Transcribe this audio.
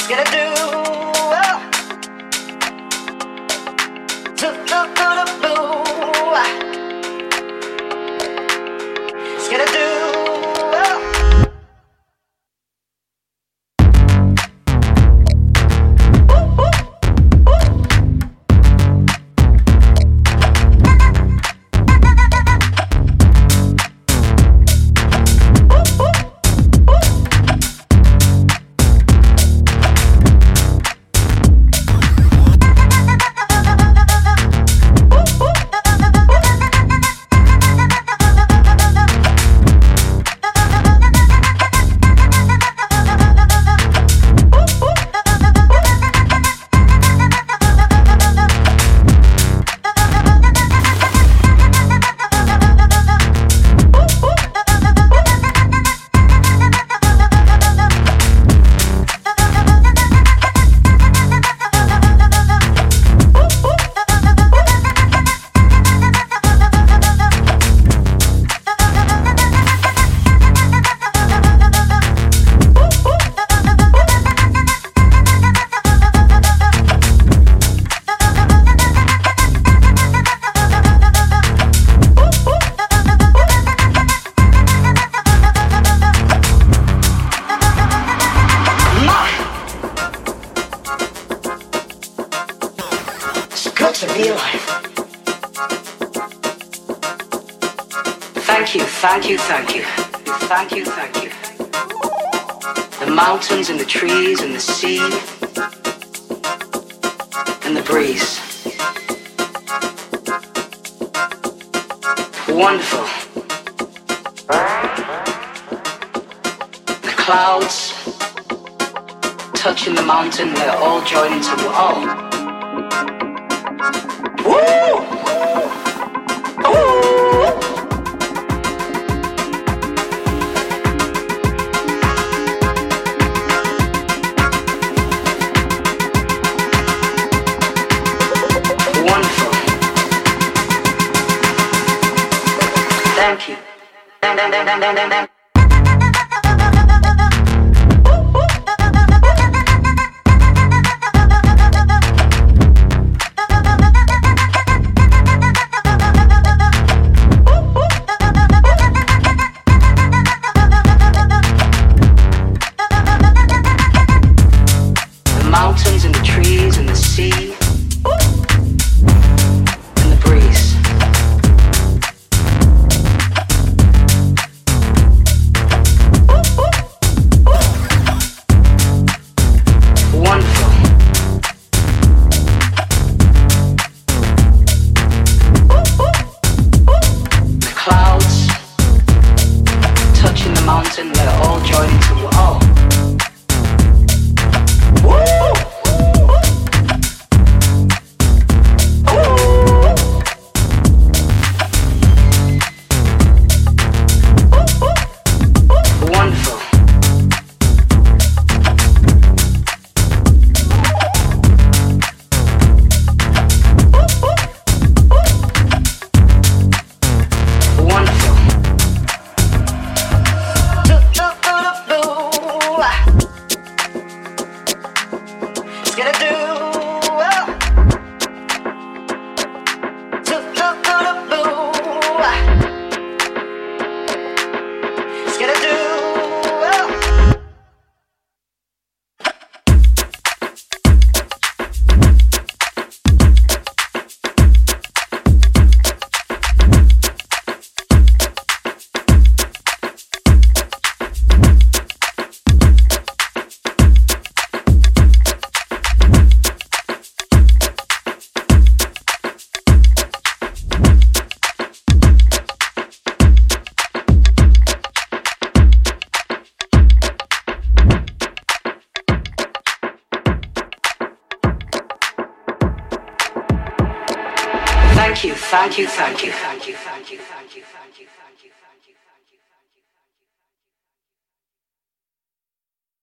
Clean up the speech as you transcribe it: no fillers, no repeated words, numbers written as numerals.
gonna do? Do do do do boo. It's gonna do. To be alive. Thank you, thank you, thank you. Thank you, thank you. The mountains and the trees and the sea and the breeze. Wonderful. The clouds touching the mountain, they're all joining to oh. Thank you. The mountains and the trees and the sea. Mountain, they're all joining to oh. Wonderful. Gonna do do do do do boo. It's gonna do. Thank you, thank you, thank you, thank you, thank you, thank you, thank you.